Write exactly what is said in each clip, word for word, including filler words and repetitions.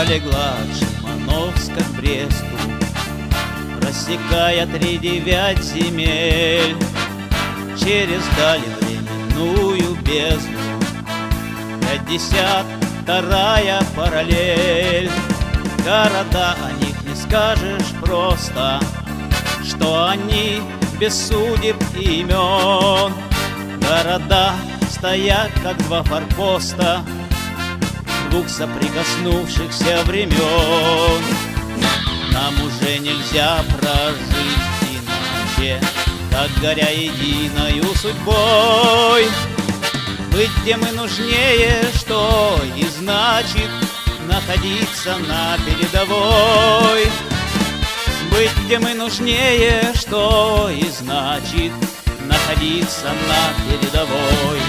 пролегла от Шимановска к Бресту, рассекая тридевять земель, через даль временную бездну. Пятьдесят вторая параллель. Города, о них не скажешь просто, что они без судеб и имен. Города стоят, как два форпоста двух соприкоснувшихся времен. Нам уже нельзя прожить иначе, как горя единою судьбой. Быть где мы нужнее, что и значит находиться на передовой. Быть где мы нужнее, что и значит находиться на передовой.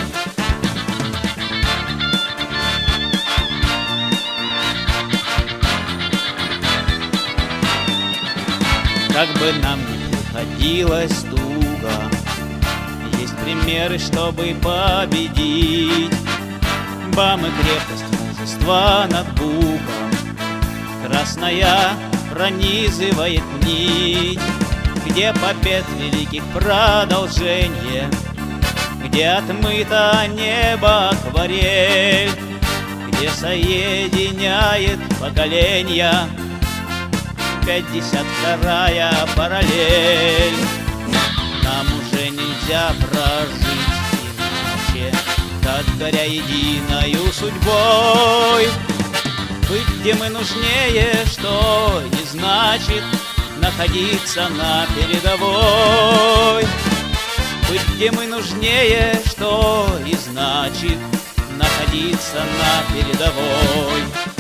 Как бы нам ни приходилось туго, есть примеры, чтобы победить. Бам и крепость мужества над Бугом, красная пронизывает нить, где побед великих продолжение, где отмыто небо акварель, где соединяет поколения пятьдесят вторая параллель. Нам уже нельзя прожить иначе, как горя единою судьбой. Быть где мы нужнее, что не значит находиться на передовой. Быть где мы нужнее, что и значит находиться на передовой.